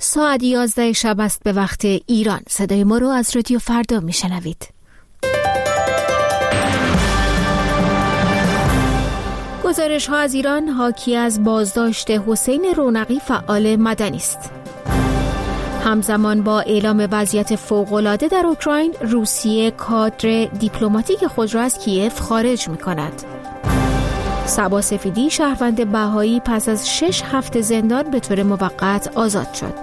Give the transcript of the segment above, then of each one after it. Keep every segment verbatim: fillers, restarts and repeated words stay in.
ساعت یازده شب است به وقت ایران. صدای ما رو از رادیو فردا میشنوید. گزارش ها از ایران حاکی از بازداشت حسین رونقی فعال مدنی است. همزمان با اعلام وضعیت فوق‌العاده در اوکراین، روسیه کادر دیپلماتیک خود را از کیف خارج می‌کند. صبا سفیدی شهروند بهایی پس از شش هفته زندان به طور موقت آزاد شد.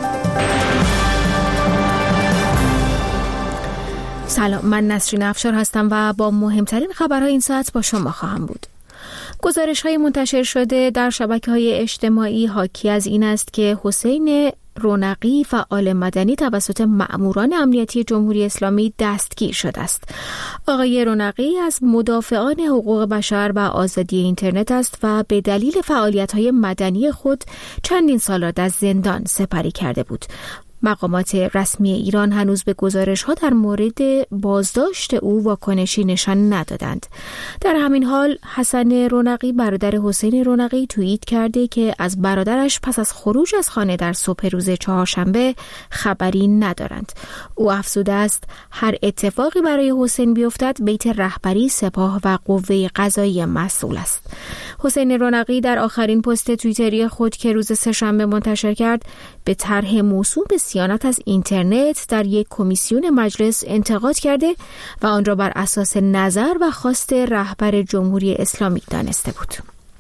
سلام، من نسرین افشار هستم و با مهمترین خبرهای این ساعت با شما خواهم بود. گزارش‌های منتشر شده در شبکه‌های اجتماعی حاکی از این است که حسین رونقی فعال مدنی توسط مأموران امنیتی جمهوری اسلامی دستگیر شده است. آقای رونقی از مدافعان حقوق بشر و آزادی اینترنت است و به دلیل فعالیت‌های مدنی خود چندین سال را در زندان سپری کرده بود. مقامات رسمی ایران هنوز به گزارش‌ها در مورد بازداشت او واکنشی نشان ندادند. در همین حال حسن رونقی برادر حسین رونقی توییت کرده که از برادرش پس از خروج از خانه در صبح روز چهارشنبه خبری ندارند. او افزوده است هر اتفاقی برای حسین بیفتد بیت رهبری سپاه و قوه قضاییه مسئول است. حسین رونقی در آخرین پست توییتری خود که روز سه‌شنبه منتشر کرد به طرح موسوم به صیانت از اینترنت در یک کمیسیون مجلس انتقاد کرده و آن را بر اساس نظر و خواست رهبر جمهوری اسلامی دانسته بود.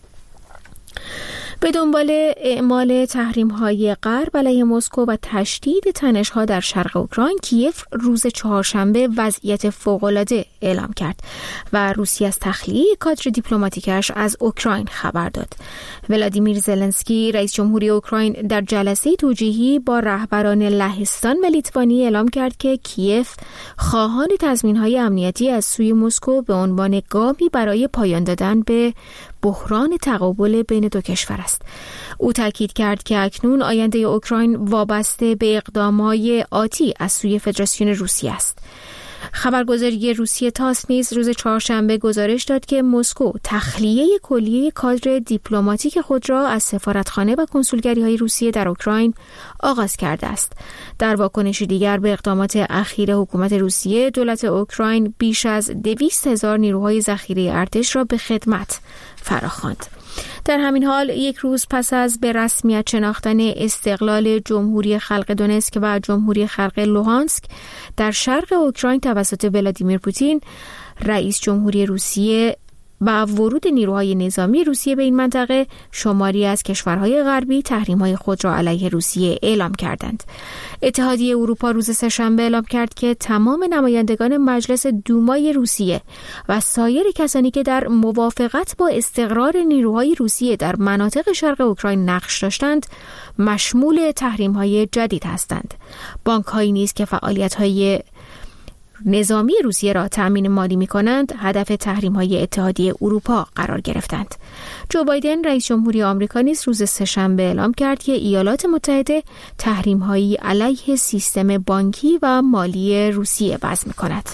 به دنبال اعمال تحریم‌های غرب علیه مسکو و تشدید تنش‌ها در شرق اوکراین، کیف روز چهارشنبه وضعیت فوق‌العاده اعلام کرد و روسیه از تخلیه کادر دیپلماتیکش از اوکراین خبر داد. ولادیمیر زلنسکی رئیس جمهوری اوکراین در جلسه توجیهی با رهبران لهستان و لیتوانی اعلام کرد که کیف خواهان تضمین‌های امنیتی از سوی مسکو به عنوان گامی برای پایان دادن به بحران تقابل بین دو کشور است. او تاکید کرد که اکنون آینده اوکراین وابسته به اقدامات آتی از سوی فدراسیون روسیه است. خبرگزاری روسیه تاس نیز روز چهارشنبه گزارش داد که مسکو تخلیه کلیه کادر دیپلماتیک خود را از سفارتخانه و کنسولگری‌های روسیه در اوکراین آغاز کرده است. در واکنشی دیگر به اقدامات اخیر حکومت روسیه، دولت اوکراین بیش از دویست هزار نیروهای ذخیره ارتش را به خدمت فراخواند. در همین حال یک روز پس از به رسمیت شناختن استقلال جمهوری خلق دونتسک و جمهوری خلق لوهانسک در شرق اوکراین توسط ولادیمیر پوتین، رئیس جمهوری روسیه، با ورود نیروهای نظامی روسیه به این منطقه، شماری از کشورهای غربی تحریم‌های خود را علیه روسیه اعلام کردند. اتحادیه اروپا روز سه‌شنبه اعلام کرد که تمام نمایندگان مجلس دومای روسیه و سایر کسانی که در موافقت با استقرار نیروهای روسیه در مناطق شرق اوکراین نقش داشتند، مشمول تحریم‌های جدید هستند. بانک‌هایی نیز که فعالیت‌های نظامی روسیه را تأمین مالی می‌کنند، هدف تحریم‌های اتحادیه اروپا قرار گرفتند. جو بایدن رئیس جمهوری آمریکا نیز روز سه‌شنبه اعلام کرد که ایالات متحده تحریم‌هایی علیه سیستم بانکی و مالی روسیه وضع می‌کند.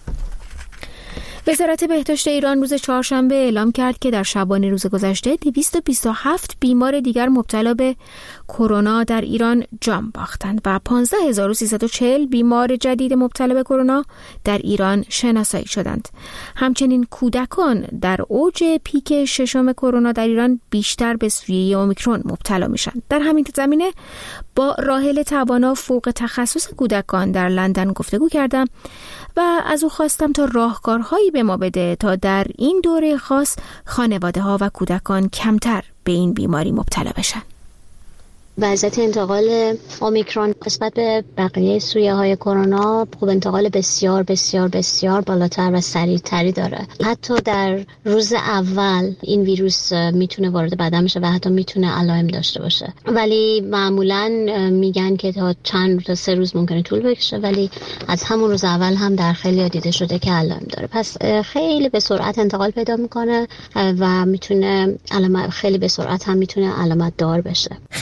وزارت بهداشت ایران روز چهارشنبه اعلام کرد که در شبانه روز گذشته دویست و بیست و هفت بیمار دیگر مبتلا به کرونا در ایران جان باختند و پانزده هزار و سیصد و چهل بیمار جدید مبتلا به کرونا در ایران شناسایی شدند. همچنین کودکان در اوج پیک ششم کرونا در ایران بیشتر به سویه اومیکرون مبتلا میشن. در همین زمینه با راحل توانا فوق تخصص کودکان در لندن گفتگو کردم و از او خواستم تا راهکارهایی به ما بده تا در این دوره خاص خانواده ها و کودکان کمتر به این بیماری مبتلا بشن. وضعیت انتقال اومیکرون نسبت به بقیه سویه های کرونا خوب انتقال بسیار بسیار بسیار بالاتر و سریعتری داره. حتی در روز اول این ویروس میتونه وارد بدن بشه و حتی میتونه علائم داشته باشه، ولی معمولا میگن که تا چند تا سه روز ممکنه طول بکشه، ولی از همون روز اول هم در خیلی دیده شده که علائم داره. پس خیلی به سرعت انتقال پیدا میکنه و میتونه علامت خیلی به سرعت هم میتونه علامت دار بشه. خیلی از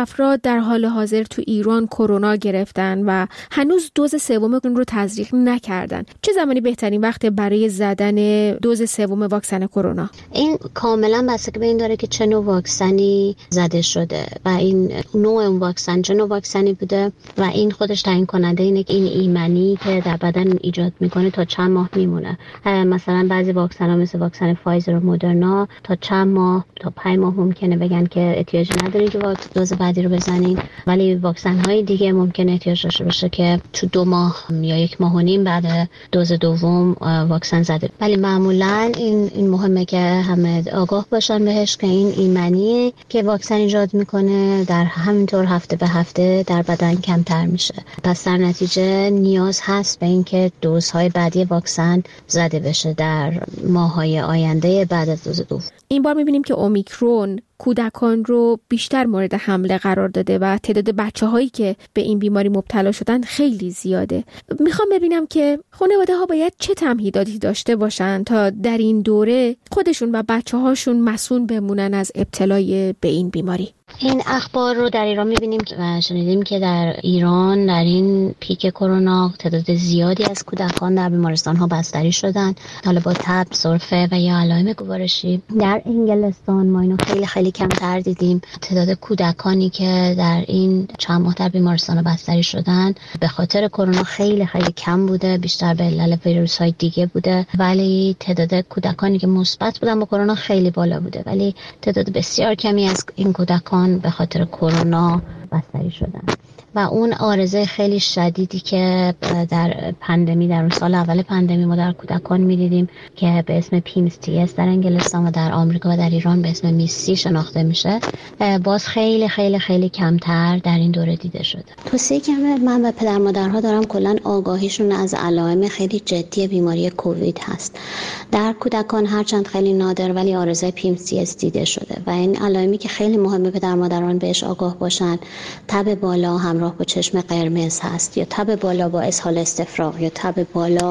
افراد در حال حاضر تو ایران کرونا گرفتن و هنوز دوز سوم اون رو تزریق نکردن. چه زمانی بهترین وقت برای زدن دوز سوم واکسن کرونا؟ این کاملا بستگی به این داره که چه نوع واکسنی زده شده و این نوع اون واکسن چه نوع واکسنی بوده و این خودش تعیین کننده اینه که این ایمنی که در بدن ایجاد میکنه تا چند ماه میمونه. مثلا بعضی واکسن‌ها مثل واکسن فایزر و مدرنا تا چند ماه تا پنج ماه ممکنه بگن که احتیاج ندارین که دوز بعدی رو بزنین، ولی واکسن‌های دیگه ممکنه احتیاج داشته باشه که تو دو ماه یا یک ماه و نیم بعد دوز دوم واکسن زده. ولی معمولا این این مهمه که همه آگاه باشن بهش که این ایمنی که واکسن ایجاد میکنه در همینطور هفته به هفته در بدن کمتر میشه. پس در نتیجه نیاز هست به این که دوزهای بعدی واکسن زده بشه در ماه‌های آینده بعد از دوز دوم. این بار می‌بینیم که اومیکرون کودکان رو بیشتر مورد حمله قرار داده و تعداد بچه‌هایی که به این بیماری مبتلا شدن خیلی زیاده. میخوام ببینم که خانواده‌ها باید چه تمهیداتی داشته باشن تا در این دوره خودشون و بچه‌هاشون مسئول بمونن از ابتلای به این بیماری. این اخبار رو در ایران می‌بینیم و شنیدیم که در ایران در این پیک کرونا تعداد زیادی از کودکان در بیمارستان‌ها بستری شدن، حالا با تب، سرفه و یا علائم گوارشی. در انگلستان ما اینو خیلی خیلی کمتر دیدیم. تعداد کودکانی که در این چند ماه در بیمارستان بستری شدن به خاطر کرونا خیلی خیلی کم بوده، بیشتر به علت ویروس‌های دیگه بوده، ولی تعداد کودکانی که مثبت بودن با کرونا خیلی بالا بوده، ولی تعداد بسیار کمی از این کودکان به خاطر کرونا بستری شدن. و اون عارضه خیلی شدیدی که در پاندمی در اون سال اول پاندمی ما در کودکان می‌دیدیم که به اسم پی ام اس تی اس در انگلستان و در آمریکا و در ایران به اسم میسی شناخته میشه، باز خیلی خیلی خیلی کمتر در این دوره دیده شده. توصیه که من به پدر مادرها دارم کلاً آگاهیشون از علائم خیلی جدی بیماری کووید هست. در کودکان هرچند خیلی نادر ولی عارضه پی ام اس تی اس دیده شده و این علائمی که خیلی مهمه پدر مادران بهش آگاه باشن، تب بالا همراه با چشم قرمز هست یا تب بالا با اسهال استفراغ یا تب بالا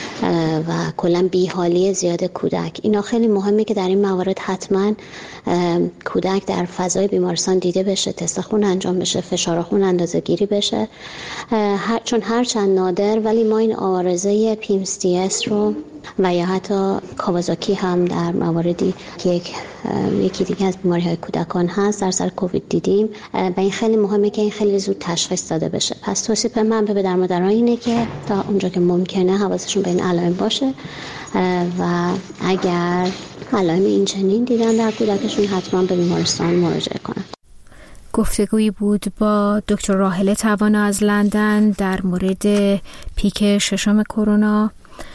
و کلا بیحالی زیاد کودک. اینا خیلی مهمه که در این موارد حتما کودک در فضای بیمارستان دیده بشه، تست خون انجام بشه، فشار خون اندازه گیری بشه، هر چون هرچند نادر ولی ما این عارضه پی ام اس تی اس رو و یا حتی کاوازاکی هم در مواردی که یک یکی دیگه از بیماری‌های کودکان هست در سر کووید دیدیم و این خیلی مهمه که این خیلی زود تشخیص داده بشه. پس توصیه من به پدر مادران اینه که تا اونجا که ممکنه حواسشون به این علائم باشه و اگر علائم این چنین دیدن در کودکشون حتما به بیمارستان مراجعه کنن. گفتگویی بود با دکتر راحله توانا از لندن در مورد پیک ششم کرونا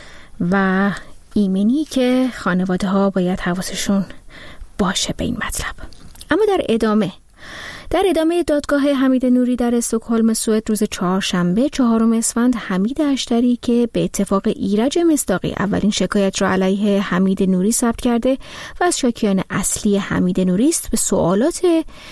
و ایمنی که خانواده ها باید حواسشون باشه به این مطلب. اما در ادامه در ادامه دادگاه حمید نوری در استکهلم سوئد روز چهارشنبه چهارم اسفند، حمید اشتری که به اتفاق ایرج مصداقی اولین شکایت را علیه حمید نوری ثبت کرده و از شاکیان اصلی حمید نوری است، به سوالات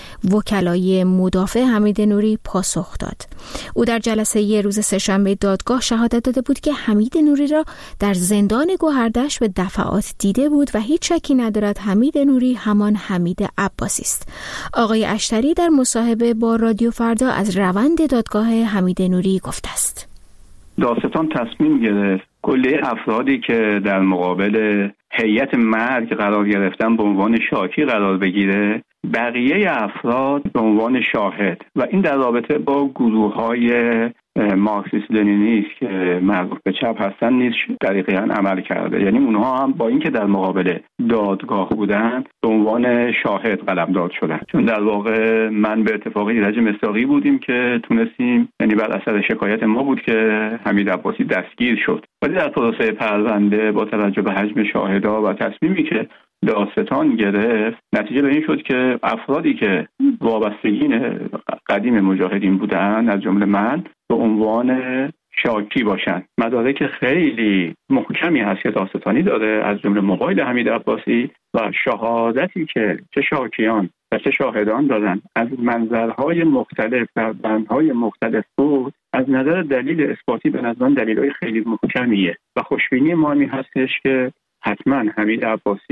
وکلای مدافع حمید نوری پاسخ داد. او در جلسه ی روز سه‌شنبه دادگاه شهادت داده بود که حمید نوری را در زندان گوهردشت به دفعات دیده بود و هیچ شکی ندارد حمید نوری همان حمید عباسی است. آقای اشتری در مصاحبه با رادیو فردا از روند دادگاه حمید نوری گفته است. دادستان تصمیم گرفت کلیه افرادی که در مقابل هیئت مرگ قرار گرفتن به عنوان شاکی قرار بگیره، بقیه افراد به عنوان شاهد، و این در رابطه با گروه‌های مارکسیست لنینیست که مربوط به چپ هستن نیز دقیقاً عمل کرده. یعنی اونها هم با اینکه در مقابل دادگاه بودن به عنوان شاهد قلمداد شدن. چون در واقع من به اتفاق ایرج مصداقی بودیم که تونستیم، یعنی بر اثر شکایت ما بود که حمید عباسی دستگیر شد. ولی در پروسه پرونده با توجه به حجم شاهدها و تصمیمی که دادستان گرفت، نتیجه به این شد که افرادی که وابستگین قدیم مجاهدین بودن از جمله من به عنوان شاکی باشن. مدارک خیلی محکمی هست که دادستانی داره، از جمله موبایل حمید عباسی و شهادتی که چه شاکیان و چه شاهدان دادن از منظرهای مختلف در بندهای مختلف بود. از نظر دلیل اثباتی به نظر من دلیل‌های خیلی محکمیه و خوشبینی ما این هستش که حتما حمید عباسی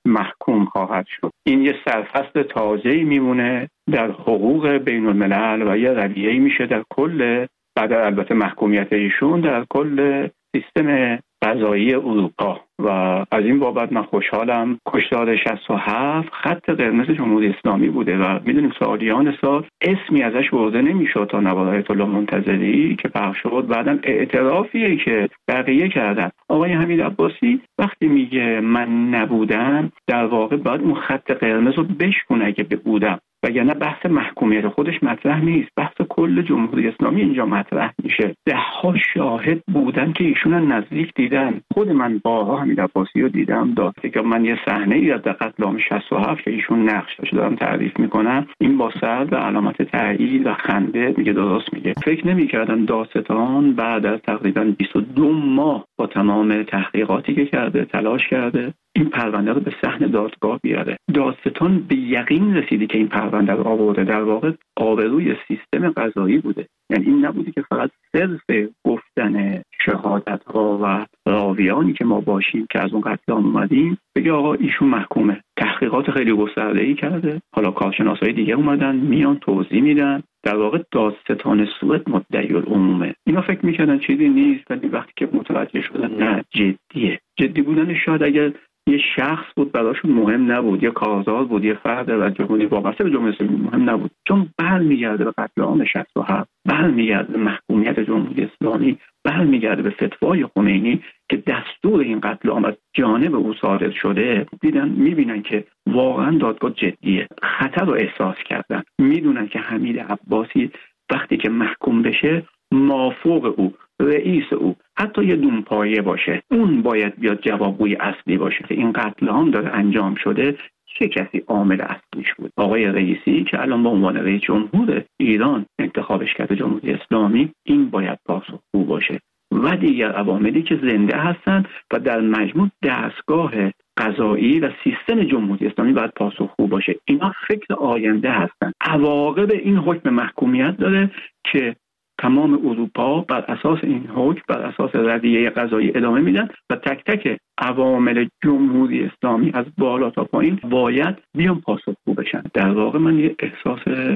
محکوم خواهد شد. این یه سرفصل تازه‌ای میمونه در حقوق بین الملل و یه رویه‌ای میشه در کل، بعد البته محکومیت ایشون، در کل سیستم قضایی اروپا. و از این بابت من خوشحالم. کشتار شصت و هفت خط قرمز جمهوری اسلامی بوده و میدونیم سالیان سال اسمی ازش برده نمیشد تا نوار آیت الله منتظری که پخش شد. بعدم اعترافیه که بقیه کردن. آقای حمید عباسی وقتی میگه من نبودم، در واقع باید اون خط قرمز رو بشکنه اگه بودم، وگرنه بحث محکومیت خودش مطرح نیست، بحث کل جمهوری اسلامی اینجا مطرح میشه. ده ها شاهد بودن که ایشون نزدیک دیدن. خود من بارها حمید عباسی رو دیدم، داده که من یه صحنه ای از قتل عام شصت و هفت که ایشون نقش داشت دارم تعریف میکنم، این با سر و علامت تایید و خنده میگه درست میگه. فکر نمیکردن دادستان بعد از تقریبا بیست و دو ماه با تمام تحقیقاتی که کرده، تلاش کرده این پرونده رو به صحن دادگاه بیاره. دادستان به یقین رسیدی که این پرونده رو آورده در واقع آبروی سیستم قضایی بوده. یعنی این نبودی که فقط صرف گفتن شهادت ها و راویانی که ما باشیم که از اون قتل اومدیم بگه آقا ایشون محکومه. تحقیقات خیلی گسترده‌ای کرده، حالا کارشناسای دیگه اومدن میان توضیح میدن. در واقع دادستان سوئد مدعی العمومه. اینا فکر میکردن چیزی نیست، ولی وقتی که متوجه شدن نه جدیه. جدی بودن شاید اگر یه شخص بود براشون مهم نبود، یه کارزار بود، یه فرد و جمهوری وابسته به جمهوری اسلامی مهم نبود، چون برمیگرده به قتل عام شصت و هفت، برمیگرده به محکومیت جمهوری اسلامی، برمیگرده به فتوای خمینی که دستور این قتل عام از جانب او صادر شده. دیدن میبینن که واقعا دادگاه جدیه، خطر رو احساس کردن، میدونن که حمید عباسی وقتی که محکوم بشه مافوق او، رئیس او، حتی یه دونپایه باشه، اون باید بیاد جوابگوی اصلی باشه که این قتل عام داره انجام شده، چه کسی عامل اصلیش بود. آقای رئیسی که الان به عنوان رئیس جمهور ایران انتخابش کرده جمهوری اسلامی، این باید پاسخگو باشه و دیگر عواملی که زنده هستن و در مجموع دستگاه قضایی و سیستم جمهوری اسلامی باید پاسخگو باشه. اینا فکر آینده هستن. عواقب این حکم محکومیت داره که تمام اروپا بر اساس این حکم، بر اساس رویه قضایی ادامه میدن و تک تک عوامل جمهوری اسلامی از بالا تا پایین باید بیان پاسخگو بشن. در واقع من یه احساس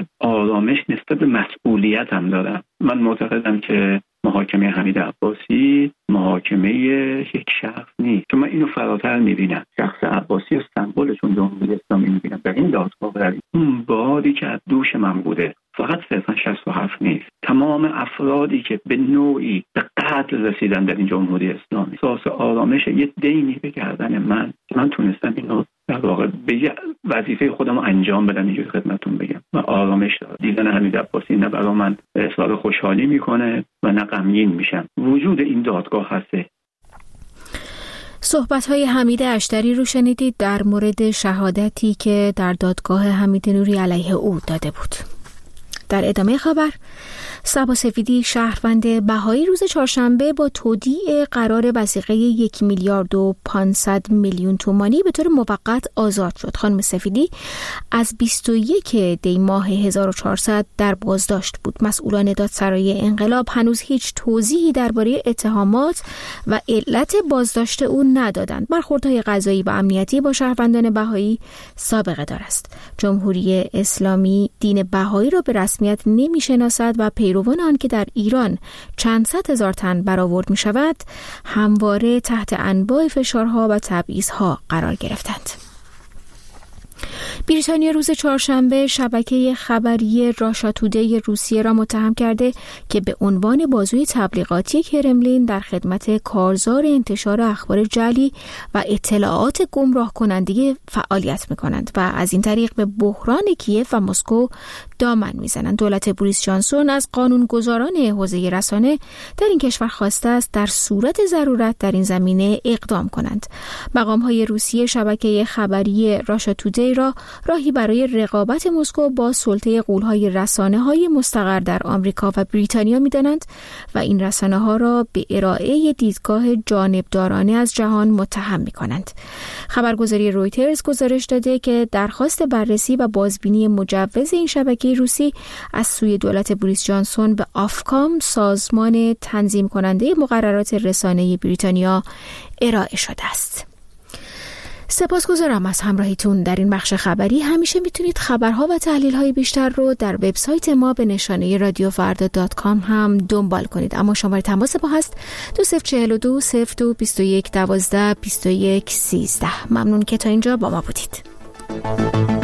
آرامش نسبت به مسئولیت هم دارم. من معتقدم که محاکمه حمید عباسی محاکمه یک شخص نیست، چون من اینو فراتر میبینم. شخص عباسی سمبل چون جمهوری اسلامی میبینم. در این دادگاه اون بادی که از دوش من بوده فقط صرفا شصت و هفت نیست، تمام افرادی که به نوعی به قتل رسیدن در این جمهوری اسلامی، احساس آرامش یه دینی به گردن من که من تونستم اینو در واقع به وظیفه خودم انجام بدم، اینجوری خدمتتون بگم و آرامش داد. دیدن حمید عباسی نه برای من احساس خوشحالی میکنه و نه غمگین میشم. وجود این دادگاه هسته. صحبت‌های حمید اشتری رو شنیدید در مورد شهادتی که در دادگاه حمید نوری علیه او داده بود. در ادامه خبر، صبا سفیدی شهروند بهایی روز چهارشنبه با تودیع قرار وثیقه یک میلیارد و پانصد میلیون تومانی به طور موقت آزاد شد. خانم سفیدی از بیست و یک دی ماه هزار و چهارصد در بازداشت بود. مسئولان دادسرای انقلاب هنوز هیچ توضیحی درباره اتهامات و علت بازداشت او ندادند. برخوردهای قضایی و امنیتی با شهروندان بهایی سابقه دارد. جمهوری اسلامی دین بهایی را به رسمیت نمی‌شناسد و پیروان آن که در ایران چند صد هزار تن برآورد می‌شود همواره تحت انواع فشارها و تبعیض‌ها قرار گرفتند. بریتانیا روز چهارشنبه شبکه خبری راشا تودی روسیه را متهم کرده که به عنوان بازوی تبلیغاتی کرملین در خدمت کارزار انتشار اخبار جعلی و اطلاعات گمراه کننده فعالیت می‌کنند و از این طریق به بحران کیف و مسکو دامن می‌زنند. دولت بوریس جانسون از قانونگذاران حوزه رسانه در این کشور خواسته است در صورت ضرورت در این زمینه اقدام کنند. مقام‌های روسیه شبکه خبری راشا تودی را راهی برای رقابت مسکو با سلطه غول‌های رسانه‌های مستقر در آمریکا و بریتانیا می‌دانند و این رسانه‌ها را به ارائه دیدگاه جانبدارانه از جهان متهم می‌کنند. خبرگزاری رویترز گزارش داده که درخواست بررسی و بازبینی مجوز این شبکه روسی از سوی دولت بوریس جانسون به آفکام، سازمان تنظیم کننده مقررات رسانه بریتانیا، ارائه شده است. سپاسگزارم از همراهیتون در این بخش خبری. همیشه میتونید خبرها و تحلیل‌های بیشتر رو در وبسایت ما به نشانه رادیو فردا دات کام هم دنبال کنید. اما شماره تماس ما هست دو صفر چهل و دو صفر دو بیست و یک دوازده بیست و یک سیزده. ممنون که تا اینجا با ما بودید.